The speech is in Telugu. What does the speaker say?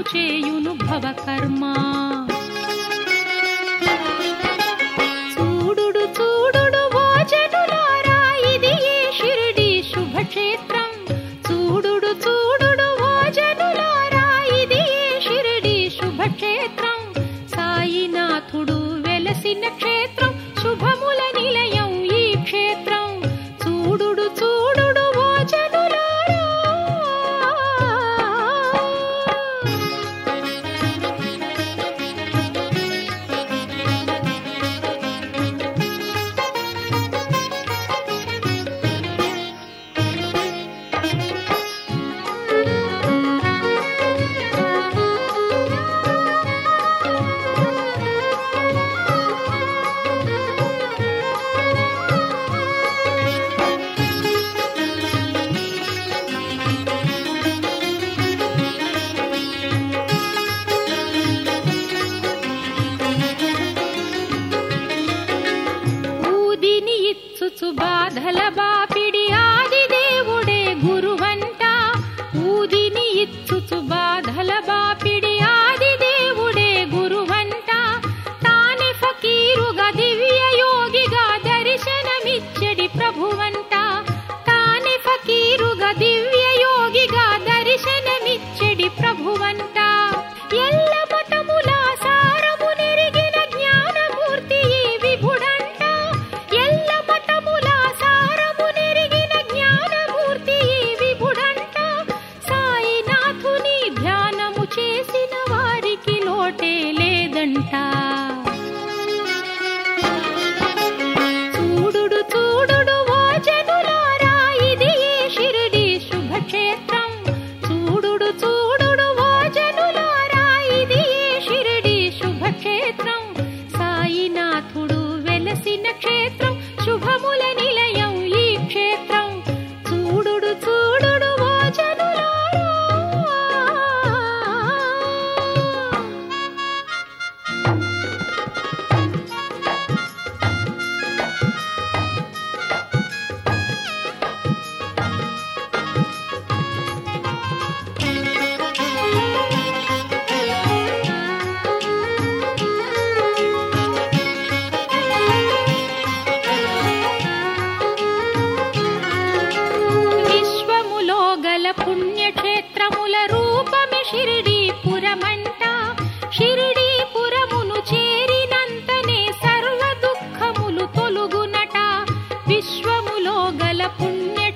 చేయును భవకర్మ. చూడుడు చూడుడు ఓ జనులారా, ఇది ఏ షిరిడి శుభక్షేత్రం. చూడుడు చూడుడు ఓ జనులారా, ఇది ఏ షిరిడి శుభక్షేత్రం. సాయినాథుడు వెలసిన క్షేత్రం, శుభముల నిలయం ఈ క్షేత్రం. చూడుడు చూడుడు ఓ జనులారా. బాధల బాపిడి ఆది దేవుడే గురువంట. ఊదిని ఇచ్చుచు బాధల బాపిడి ఆది దేవుడే గురువంట. తానే ఫకీరుగా దివ్య యోగిగా దర్శనమిచ్చడి ప్రభువంట. తానే ఫకీరుగా దివ్య యోగిగా దర్శనమిచ్చడి ప్రభువంట. ఎల్ల మతముల సారము నెరిగిన జ్ఞానమూర్తి ఈ విభుడంట. ఎల్ల మతముల సారము నెరిగిన జ్ఞానమూర్తి ఈ విభుడంట. సాయినాథుని ధ్యానము చేసిన వారికి లోటే లేదంట. చూడుడు చూడుడు ఓ జనులారా, ఇది ఏ షిరిడి శుభక్షేత్రం. చూడుడు చూడుడు ఓ జనులారా, ఇది ఏ షిరిడి శుభక్షేత్రం. సాయినాథుడు వెలసిన క్షేత్రం, శుభముల నిలయం ఈ క్షేత్రం. చూడుడు చూడుడు ఓ జనులారా. విశ్వములో గల పుణ్యక్షేత్రముల రూపమే షిరిడీపురమంట. షిరిడీపురమును చేరినంతనే సర్వ దుఃఖములు తొలుగునట. విశ్వములో గల పుణ్య